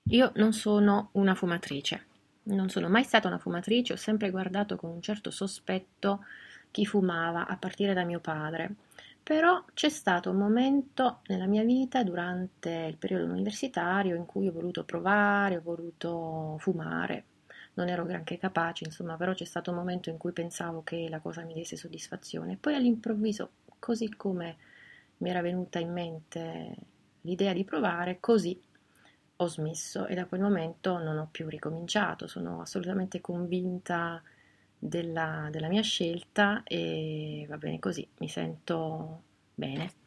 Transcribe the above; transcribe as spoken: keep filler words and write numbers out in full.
Io non sono una fumatrice, non sono mai stata una fumatrice, ho sempre guardato con un certo sospetto chi fumava, a partire da mio padre. Però c'è stato un momento nella mia vita, durante il periodo universitario, in cui ho voluto provare, ho voluto fumare. Non ero granché capace, insomma, però c'è stato un momento in cui pensavo che la cosa mi desse soddisfazione. Poi all'improvviso, così come mi era venuta in mente l'idea di provare, così ho smesso e da quel momento non ho più ricominciato. Sono assolutamente convinta della, della mia scelta e va bene così, mi sento bene.